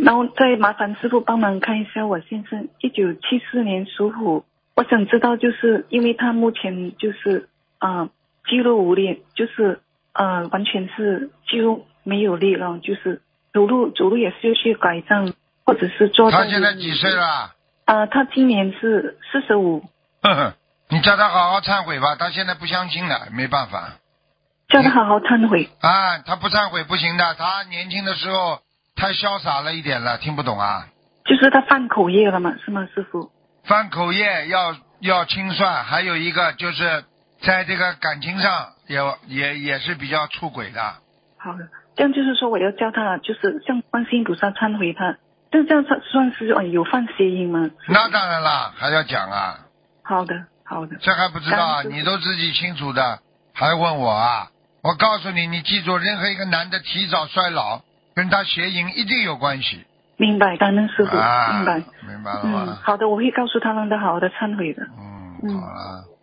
然后再麻烦师傅帮忙看一下我先生，1974年属虎。我想知道，就是因为他目前就是肌肉无力，就是完全是肌肉没有力了，就是走路也是去拐杖，或者是坐。 他现在几岁了？ 他今年是45。 呵呵，你叫他好好忏悔吧，他现在不相信了，没办法。 叫他好好忏悔。 他不忏悔不行的，他年轻的时候太潇洒了一点了，听不懂啊？ 就是他犯口业了嘛，是吗，师傅？ 犯口业要清算，还有一个就是在这个感情上也是比较出轨的。 好的，这样就是说我要叫他，就是向观世音菩萨忏悔他，这样算是有犯邪淫吗？ 那当然了，还要讲啊。 好的。 这还不知道啊？你都自己清楚的，还问我啊？我告诉你，你记住，任何一个男的提早衰老，跟他邪淫一定有关系。 明白，感恩师傅，明白了吗？ 好的，我会告诉他让他好好的忏悔的。 好了。